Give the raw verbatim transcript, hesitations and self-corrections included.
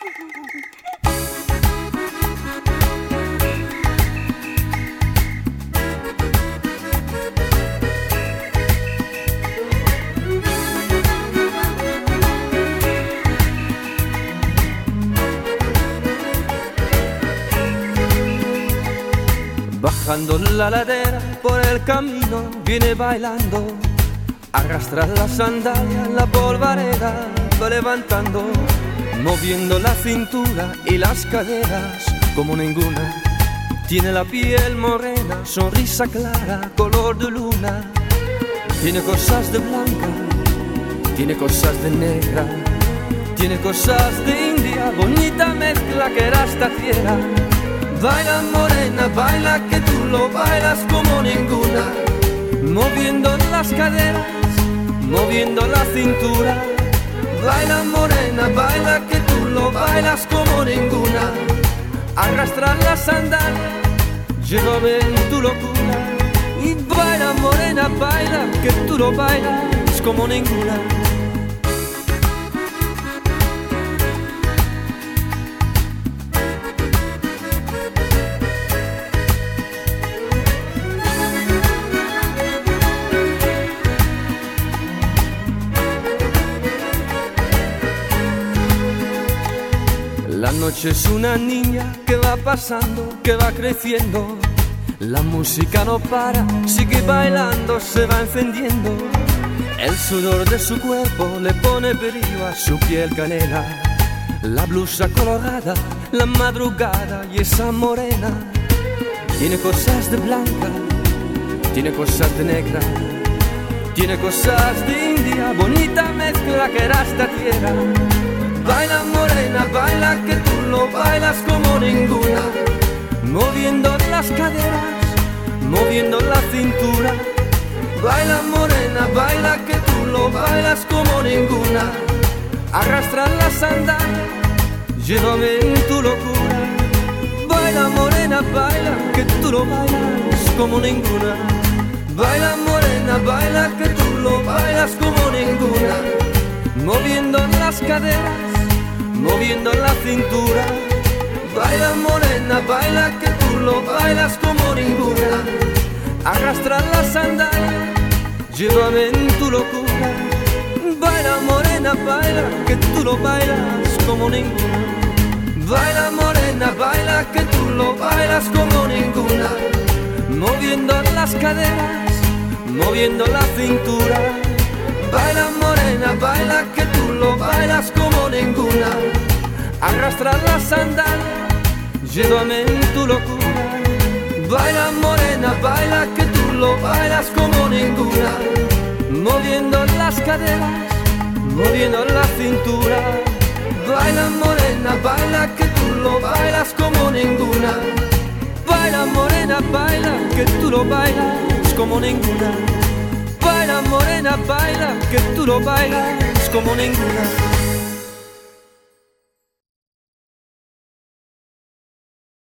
Bajando la ladera por el camino viene bailando, arrastra la sandalia, la polvareda va levantando, moviendo la cintura y las caderas como ninguna. Tiene la piel morena, sonrisa clara, color de luna. Tiene cosas de blanca, tiene cosas de negra, tiene cosas de india, bonita mezcla que era esta tierra. Baila morena, baila que tú lo bailas como ninguna, moviendo las caderas, moviendo la cintura. Baila morena, baila que tú lo bailas como ninguna. Arrastra la sandalia, llévame en tu locura. Y baila morena, baila que tú lo bailas como ninguna. La noche es una niña que va pasando, que va creciendo. La música no para, sigue bailando, se va encendiendo. El sudor de su cuerpo le pone brillo a su piel canela. La blusa colorada, la madrugada y esa morena. Tiene cosas de blanca, tiene cosas de negra, tiene cosas de india, bonita mezcla que era esta tierra. Baila morena, baila que tú lo bailas como ninguna, moviendo las caderas, moviendo la cintura. Baila morena, baila que tú lo bailas como ninguna. Arrastra la sandalia, llévame en tu locura. Baila morena, baila que tú lo bailas como ninguna. Baila morena, baila que tú lo bailas como ninguna, moviendo las caderas, moviendo la cintura. Baila morena, baila que tú lo bailas como ninguna. Arrastra la sandalia, llévame en tu locura. Baila morena, baila que tú lo bailas como ninguna. Baila morena, baila que tú lo bailas como ninguna, moviendo las caderas, moviendo la cintura. Baila morena, baila que tú lo bailas como ninguna. Arrastra la sandalia, llévame en tu locura. Baila morena, baila que tú lo bailas como ninguna, moviendo las caderas, moviendo la cintura. Baila morena, baila que tú lo bailas como ninguna. Baila morena, baila que tú lo bailas como ninguna. Baila morena, baila que tú lo bailas como ninguna.